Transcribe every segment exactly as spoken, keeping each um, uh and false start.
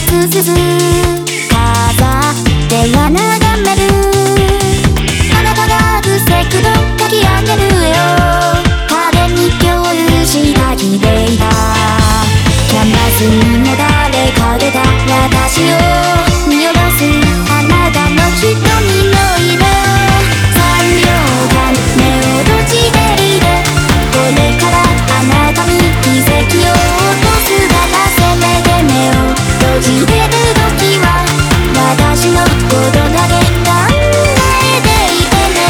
すすす飾っては眺めるあなたが癖くど書き上げる絵を壁に共有した綺麗なキャンバスにも誰か出た私を見下ろすあなたの瞳の色さんびょうかん目を閉じていてこれからあなたに奇跡を起こすからせめて目を閉じてる時は私のことだけ考えていてね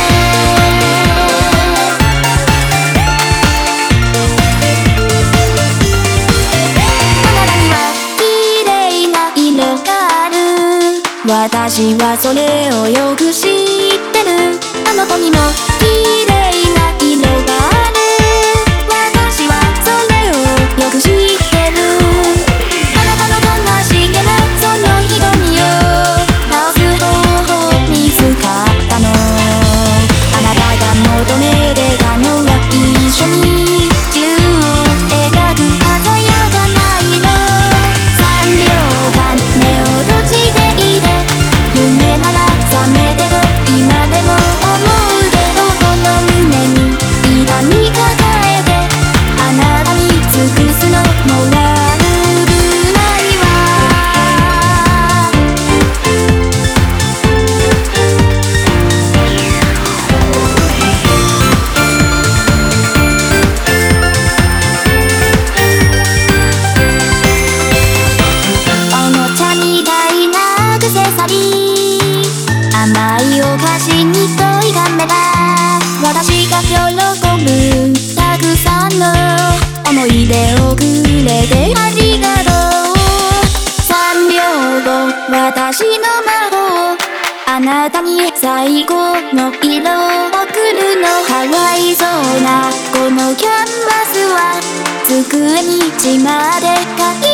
あなたには綺麗な色がある私はそれをよく知ってるあの子にも綺麗な色がある私はそれをよく知ってるあなたの悲しげなその瞳を直す方法見つかったのあなたが求めてたのは一緒に宙を描く鮮やかな色さんびょうかん目を閉じていて夢なら覚めてと今でも思うけどこの胸に痛み抱えてあなたに尽くすのも悪くないわおもちゃみたいなアクセサリー甘いお菓子に問いがめた私が喜ぶたくさんの思い出をくれてありがとうさんびょうご私の魔法あなたに最高の色を送るのかわいそうなこのキャンバスは机に血まで描い